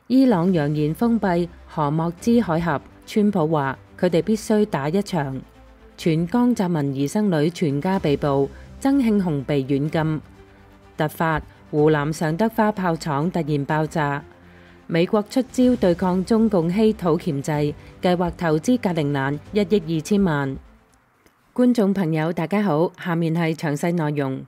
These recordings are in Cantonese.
伊朗揚言封閉荷莫茲海峽，川普話佢哋必須打一場。全江澤民兒生女全家被捕，曾慶紅被軟禁。突發湖南尚德花炮廠突然爆炸。美國出招對抗中共稀土鉗制，計劃投資格陵蘭1億2千萬。觀眾朋友大家好，下面係詳細內容。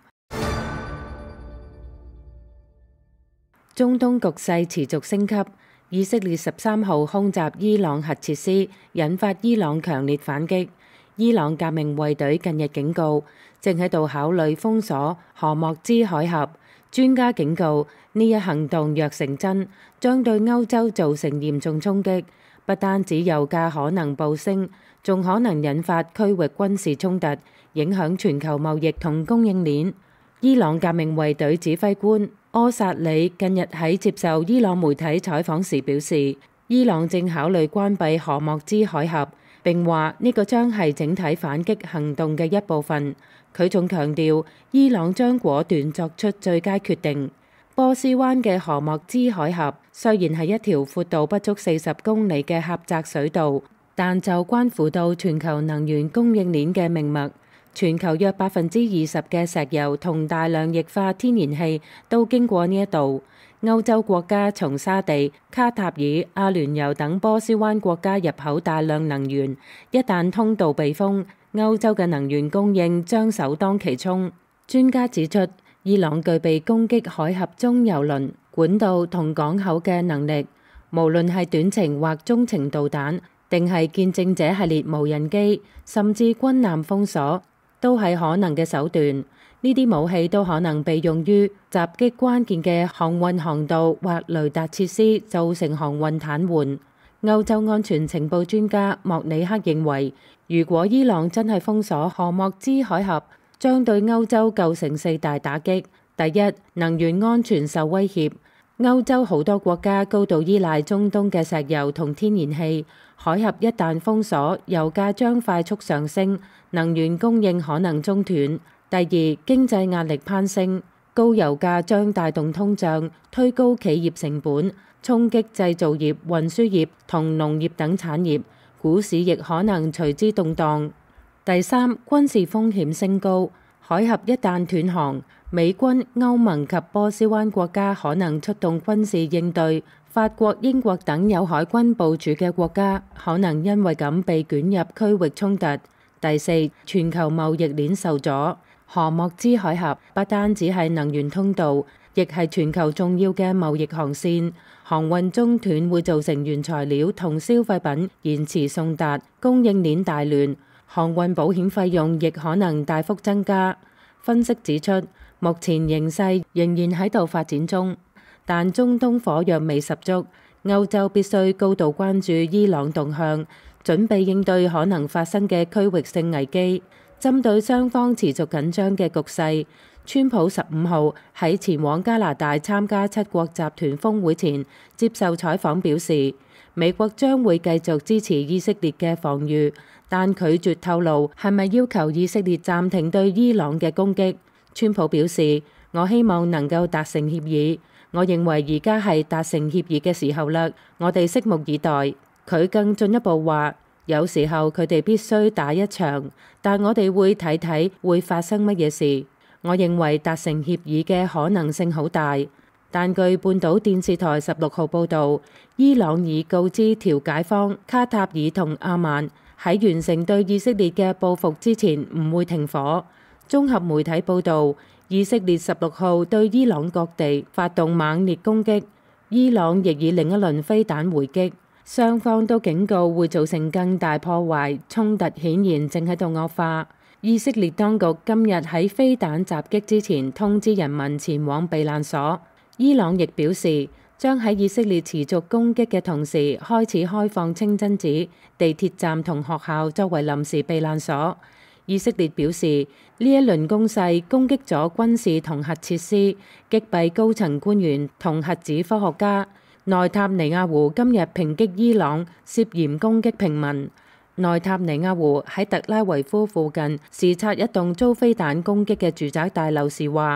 中東局勢持續升級，以色列13號空襲伊朗核設施，引發伊朗強烈反擊。伊朗革命衛隊近日警告，正喺度考慮封鎖荷莫茲海峽。專家警告，呢一行動若成真，將對歐洲造成嚴重衝擊，不單止油價可能暴升，仲可能引發區域軍事衝突，影響全球貿易同供應鏈。伊朗革命衛隊指揮官柯薩里近日喺接受伊朗媒體採訪時表示，伊朗正考慮關閉荷莫茲海峽，並話呢個將係整體反擊行動嘅一部分。佢仲強調，伊朗將果斷作出最佳決定。波斯灣嘅荷莫茲海峽雖然係一條闊度不足40公里嘅狹窄水道，但就關乎到全球能源供應鏈嘅命脈。全球約20%嘅石油同大量液化天然氣都經過呢一度。歐洲國家從沙地、卡塔爾、阿聯酋等波斯灣國家入口大量能源，一旦通道被封，歐洲嘅能源供應將首當其衝。專家指出，伊朗具備攻擊海峽中油輪、管道同港口嘅能力，無論係短程或中程導彈，定係見證者系列無人機，甚至軍艦封鎖，都係可能嘅手段。呢啲武器都可能被用於襲擊關鍵嘅航運航道或雷達設施，造成航運癱瘓。歐洲安全情報專家莫里克認為，如果伊朗真係封鎖荷莫茲海峽，將對歐洲構成4大打擊。第一，能源安全受威脅。歐洲好多國家高度依賴中東嘅石油同天然氣，海峽一旦封鎖，油價將快速上升，能源供應可能中斷。第二，經濟壓力攀升，高油價將帶動通脹，推高企業成本，衝擊製造業、運輸業同農業等產業，股市亦可能隨之動盪。第三，軍事風險升高，海峽一旦斷航，美軍、歐盟及波斯灣國家可能出動軍事應對，法國、英國等有海軍部署嘅國家可能因為咁被捲入區域衝突。第四，全球貿易鏈受阻。荷莫茲海峽不單只係能源通道，亦係全球重要嘅貿易航線。航運中斷會造成原材料同消費品延遲送達，供應鏈大亂，航運保險費用亦可能大幅增加。分析指出，目前形勢仍然喺度發展中，但中東火藥味十足，歐洲必須高度關注伊朗動向，準備應對可能發生嘅區域性危機。針對雙方持續緊張嘅局勢，川普15號喺前往加拿大參加7國集團峰會前接受採訪表示，美國將會繼續支持以色列嘅防禦，但拒絕透露係咪要求以色列暫停對伊朗嘅攻擊。川普表示，我希望能夠達成協議，我認為而家係達成協議嘅時候啦，我哋拭目以待。佢更進一步話，有時候佢哋必須打一場，但我哋會睇睇會發生乜嘢事。我認為達成協議嘅可能性好大，但據半島電視台16號報導，伊朗已告知調解方卡塔爾同阿曼喺完成對以色列嘅報復之前唔會停火。綜合媒體報導，以色列16號對伊朗各地發動猛烈攻擊，伊朗亦以另一輪飛彈回擊。雙方都警告會造成更大破壞，衝突顯然正喺度惡化。以色列當局今日喺飛彈襲擊之前通知人民前往避難所。伊朗亦表示將喺以色列持續攻擊嘅同時，開始開放清真寺、地鐵站同學校作為臨時避難所。以色列表示呢一輪攻勢攻擊咗軍事同核設施，擊斃高層官員同核子科學家。內塔尼亞胡今日抨擊伊朗涉嫌攻擊平民。內塔尼亞胡喺特拉維夫附近視察一棟遭飛彈攻擊嘅住宅大樓時話，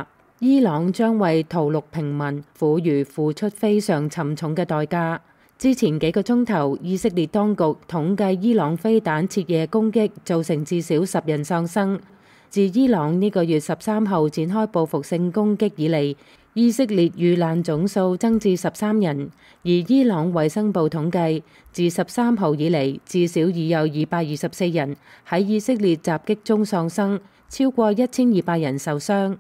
伊朗將為屠戮平民婦孺付出非常沉重嘅代價。之前幾個鐘頭，以色列當局統計伊朗飛彈徹夜攻擊造成至少10人喪生。自伊朗呢個月13號展開報復性攻擊以嚟，以色列遇難總數增至13人，而伊朗衛生部統計，自13號以嚟至少已有224人喺以色列襲擊中喪生，超過1200人受傷。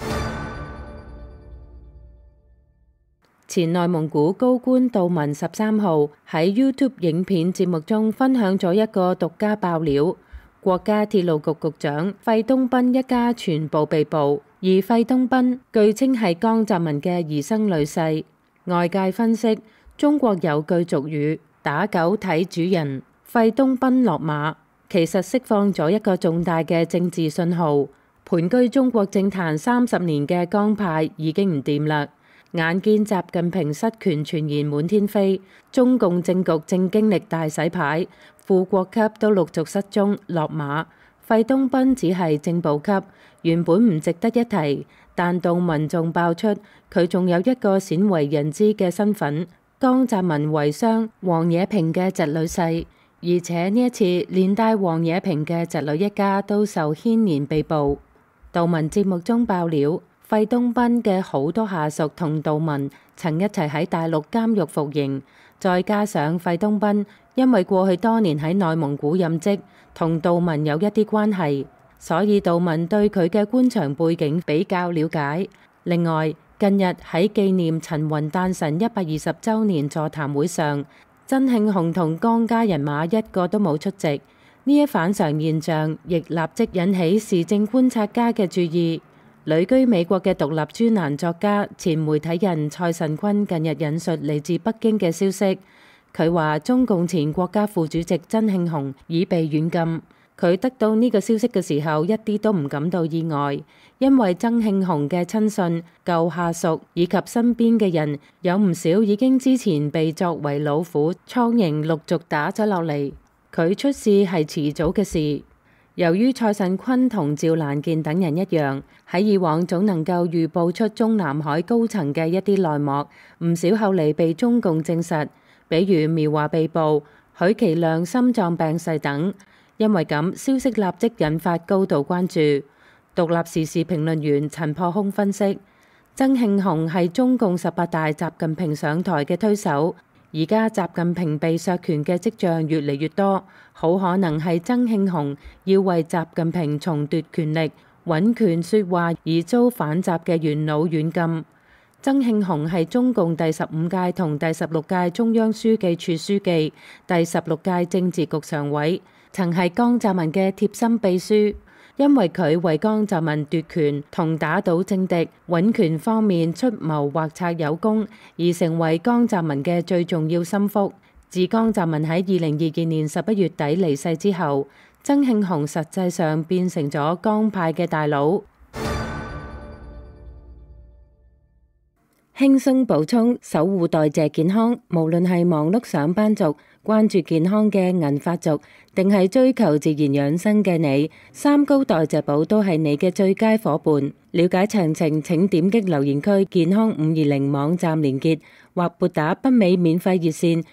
前內蒙古高官杜文13號喺 YouTube 影片節目中分享咗一個獨家爆料。國家鐵路局局長費東斌一家全部被捕，而費東斌據稱係江澤民嘅兒生女婿。外界分析，中國有句俗語打狗睇主人，費東斌落馬，其實釋放咗一個重大嘅政治信號。盤踞中國政壇30年嘅江派已經唔掂啦。眼見習近平失權傳言滿天飛，中共政局正經歷大洗牌，副國級都陸續失蹤落馬。費東斌只係正部級，原本唔值得一提，但杜文仲爆出佢仲有一個鮮為人知嘅身份——江澤民遺孀王冶平嘅侄女婿，而且呢一次連帶王冶平嘅侄女一家都受牽連被捕。杜文節目中爆料，費東斌嘅好多下屬同杜文曾一齊喺大陸監獄服刑，再加上費東斌因為過去多年喺內蒙古任職，同杜文有一啲關係，所以杜文對佢嘅官場背景比較了解。另外，近日喺紀念陳雲誕辰120週年座談會上，曾慶紅同江家人馬一個都冇出席，呢一反常現象亦立即引起時政觀察家嘅注意。旅居美國嘅獨立專欄作家、前媒體人蔡慎坤近日引述嚟自北京嘅消息，佢話中共前國家副主席曾慶紅已被軟禁。佢得到呢個消息嘅時候一啲都唔感到意外，因為曾慶紅嘅親信、舊下屬以及身邊嘅人有唔少已經之前被作為老虎、蒼蠅陸續打咗落嚟，佢出事係遲早嘅事。由於蔡慎坤同趙蘭健等人一樣，喺以往總能夠預報出中南海高層嘅一啲內幕，唔少後嚟被中共證實，比如苗華被捕、許其亮心臟病逝等。因為咁，消息立即引發高度關注。獨立時事評論員陳破空分析，曾慶紅係中共18大習近平上台嘅推手。而家習近平被削權嘅跡象越嚟越多，好可能係曾慶紅要為習近平重奪權力、穩權説話而遭反習嘅元老軟禁。曾慶紅係中共第15屆同第16屆中央書記處書記、第16屆政治局常委，曾係江澤民嘅貼心秘書。因為佢為江澤民奪權同打倒政敵、穩權方面出謀劃策有功，而成為江澤民嘅最重要心腹。自江澤民喺2022年11月底離世之後，曾慶紅實際上變成咗江派嘅大佬。輕鬆補充，守護代謝健康，無論係忙碌上班族、關注健康嘅銀髮族，定係追求自然養生嘅你，三高代謝寶都係你嘅最佳夥伴。了解詳情，請點擊留言區健康520網站連結，或撥打北美免費熱線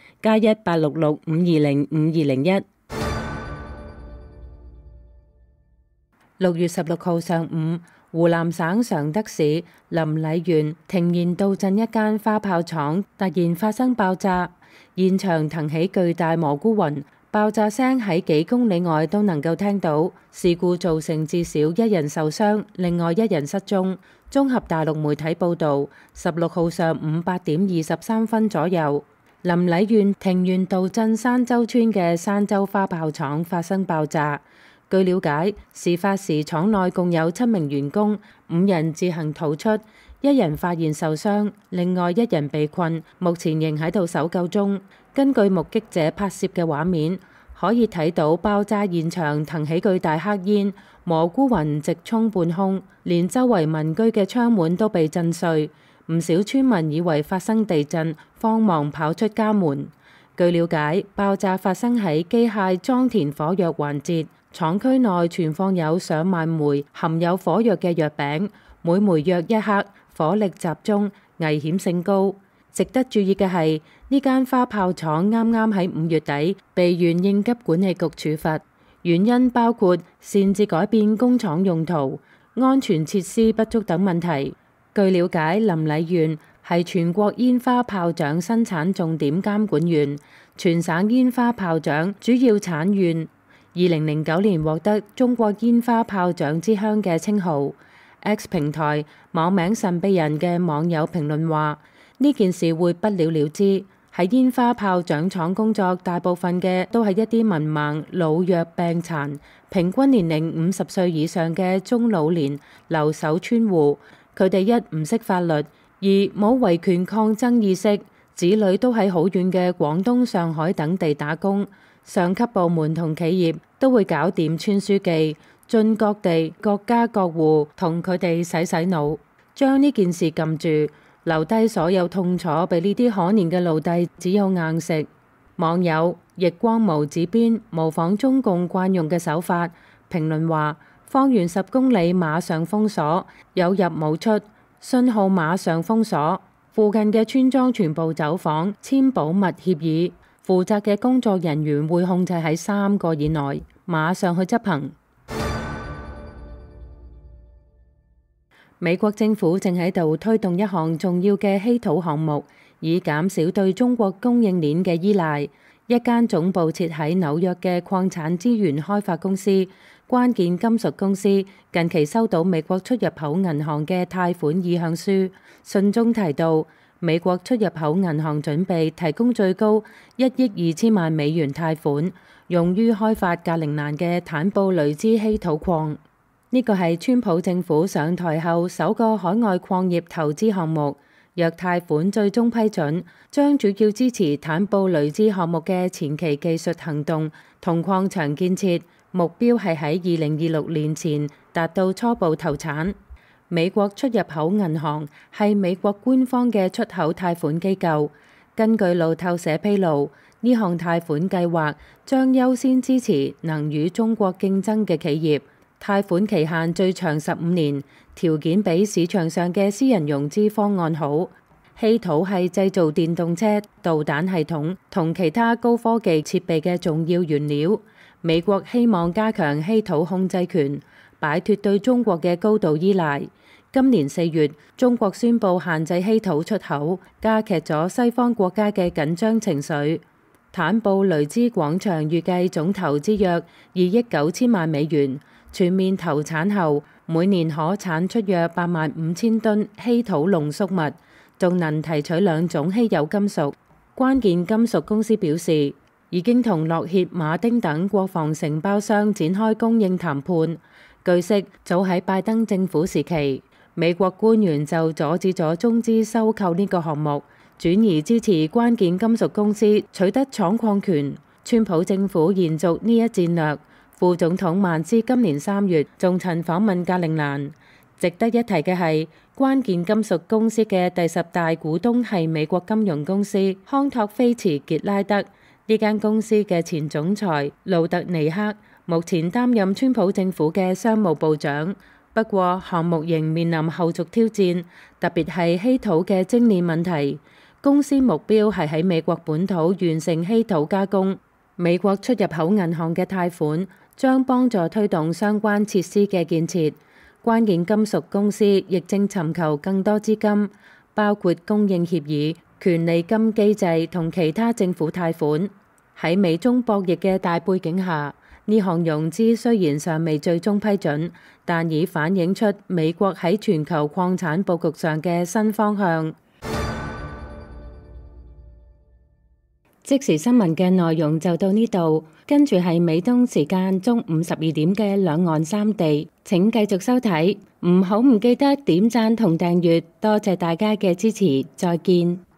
+1-866-520-5201。6月16號上午，湖南省常德市臨澧縣庭峴道鎮一間花炮廠突然發生爆炸，現場騰起巨大蘑菇雲，爆炸聲喺幾公里外都能夠聽到。事故造成至少1人受傷，另外1人失蹤。綜合大陸媒體報導，16號上午8點23分左右，臨澧縣庭峴道鎮山洲村嘅山洲花炮廠發生爆炸。據了解，事發時廠內共有7名員工，5人自行逃出，1人發現受傷，另外1人被困，目前仍喺度搜救中。根據目擊者拍攝嘅畫面，可以睇到爆炸現場騰起巨大黑煙，蘑菇雲直衝半空，連周圍民居嘅窗門都被震碎。唔少村民以為發生地震，慌忙跑出家門。據了解，爆炸發生喺機械裝填火藥環節。廠區內存放有上萬枚含有火藥嘅藥餅， 每枚約1克，火力集中，危險性高。值得注意嘅係，呢間花炮廠啱啱喺5月底被縣應急管理局處罰，原因包括擅自改變工廠用途、安全設施不足等問題。據了解，臨澧縣係全國煙花炮仗生產重點監管縣，全省煙花炮仗主要產縣。2009年獲得中國煙花炮仗之鄉嘅稱號。X 平台網名神秘人嘅網友評論話：呢件事會不了了之。喺煙花炮仗廠工作，大部分嘅都係一啲文盲、老弱病殘、平均年齡50歲以上嘅中老年留守村戶。佢哋一唔識法律，二冇維權抗爭意識，子女都喺好遠嘅廣東、上海等地打工。上級部門同企業都會搞掂村書記，進各地各家各戶同佢哋洗洗腦，將呢件事撳住，留低所有痛楚俾呢啲可憐嘅奴隸只有硬食。網友逆光無指邊模仿中共慣用嘅手法，評論話：方圓10公里馬上封鎖，有入冇出，信號馬上封鎖，附近嘅村莊全部走訪，簽保密協議。負責嘅工作人員會控制喺3個以內，馬上去執行。美國政府正喺度推動一項重要嘅稀土項目，以減少對中國供應鏈嘅依賴。一間總部設喺紐約嘅礦產資源開發公司關鍵金屬公司近期收到美國出入口銀行嘅貸款意向書，信中提到，美國出入口銀行準備提供最高1億2千萬美元貸款，用於開發格陵蘭嘅坦布雷茲稀土礦。呢個係川普政府上台後首個海外礦業投資項目。若貸款最終批准，將主要支持坦布雷茲項目嘅前期技術行動同礦場建設，目標係喺2026年前達到初步投產。美國出入口銀行係美國官方嘅出口貸款機構。根據路透社披露，呢項貸款計劃將優先支持能與中國競爭嘅企業。貸款期限最長15年，條件比市場上嘅私人融資方案好。稀土係製造電動車、導彈系統同其他高科技設備嘅重要原料。美國希望加強稀土控制權，擺脫對中國嘅高度依賴。今年4月，中國宣布限制稀土出口，加劇咗西方國家嘅緊張情緒。坦布雷茲廣場預計總投資約2億9千萬美元。全面投產後，每年可產出約85000噸稀土濃縮物，仲能提取2種稀有金屬。關鍵金屬公司表示，已經同洛歇馬丁等國防承包商展開供應談判。據悉，早喺拜登政府時期，美國官員就阻止咗中資收購呢個項目，轉而支持關鍵金屬公司取得廠礦權。川普政府延續呢一戰略。副總統曼斯今年3月仲曾訪問格陵蘭。值得一提嘅係，關鍵金屬公司嘅第10大股東係美國金融公司康托菲茨傑拉德。呢間公司嘅前總裁盧特尼克目前擔任川普政府嘅商務部長。不過項目仍面臨後續挑戰，特別係稀土嘅精煉問題。公司目標係喺美國本土完成稀土加工。美國出入口銀行嘅貸款將幫助推動相關設施嘅建設。關鍵金屬公司亦正尋求更多資金，包括供應協議、權利金機制同其他政府貸款。喺美中博弈嘅大背景下，呢項融資雖然尚未最終批准，但已反映出美國喺全球礦產佈局上嘅新方向。即時新聞嘅內容就到呢度，跟住係美東時間中午12點嘅兩岸三地，請繼續收睇，唔記得點讚同訂閱，多謝大家嘅支持，再見。